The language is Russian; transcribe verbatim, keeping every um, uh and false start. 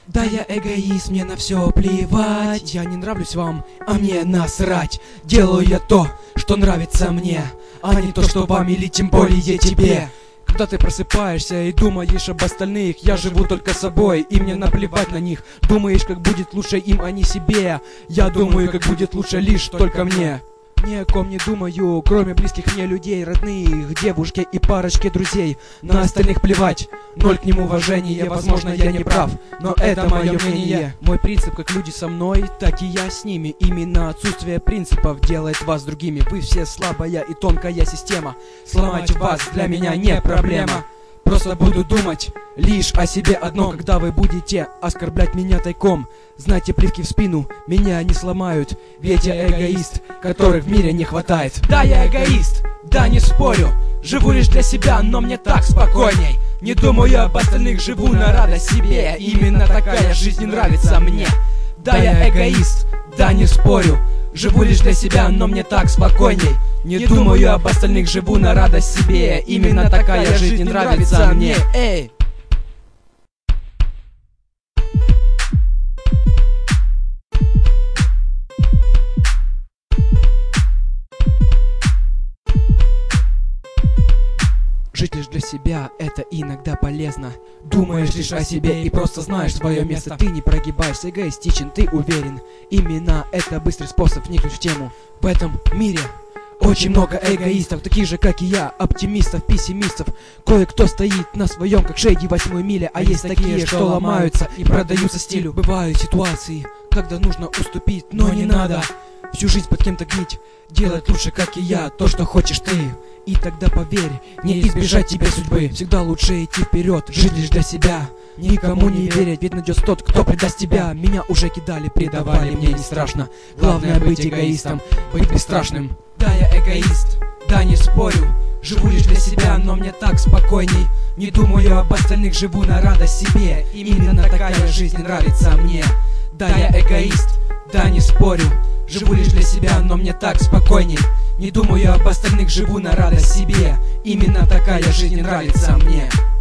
Да я эгоист, мне на все плевать. Я не нравлюсь вам, а мне насрать. Делаю я то, что нравится мне, а не то, что вам или тем более тебе. Когда ты просыпаешься и думаешь об остальных, я живу только собой, и мне наплевать на них. Думаешь, как будет лучше им, а не себе. Я думаю, как будет лучше лишь только мне. Ни о ком не думаю, кроме близких мне людей, родных, девушки и парочки друзей. На остальных плевать, ноль к ним уважения. Возможно, я не прав, но это мое мнение. Мой принцип, как люди со мной, так и я с ними. Именно отсутствие принципов делает вас другими. Вы все слабая и тонкая система. Сломать вас для меня не проблема. Просто буду думать лишь о себе одном. Когда вы будете оскорблять меня тайком, знайте, плевки в спину меня не сломают. Ведь я эгоист, которых в мире не хватает. Да, я эгоист, да, не спорю. Живу лишь для себя, но мне так спокойней. Не думаю об остальных, живу на радость себе. Именно такая жизнь нравится мне. Да, я эгоист, да, не спорю. Живу лишь для себя, но мне так спокойней. Не думаю об остальных, живу на радость себе. Именно такая жизнь нравится мне. Эй! Жить лишь для себя — это иногда полезно. Думаешь лишь о себе и просто знаешь свое место. Ты не прогибаешься, эгоистичен, ты уверен. Именно это быстрый способ вникнуть в тему. В этом мире очень много эгоистов, таких же, как и я, оптимистов, пессимистов. Кое-кто стоит на своем, как Шейди восьмой мили, а есть такие, что ломаются и продаются стилю. Бывают ситуации, когда нужно уступить, но не надо всю жизнь под кем-то гнить. Делать лучше, как и я, то, что хочешь ты. И тогда поверь, не избежать тебе судьбы. Всегда лучше идти вперед, жить лишь для себя. Никому не верить, ведь найдется тот, кто предаст тебя. Меня уже кидали, предавали, мне не страшно. Главное быть эгоистом, быть бесстрашным. Да, я эгоист, да, не спорю. Живу лишь для себя, но мне так спокойней. Не думаю об остальных, живу на радость себе. Именно такая жизнь нравится мне. Да, я эгоист, да, не спорю. Живу лишь для себя, но мне так спокойней. Не думаю об остальных, живу на радость себе. Именно такая жизнь нравится мне.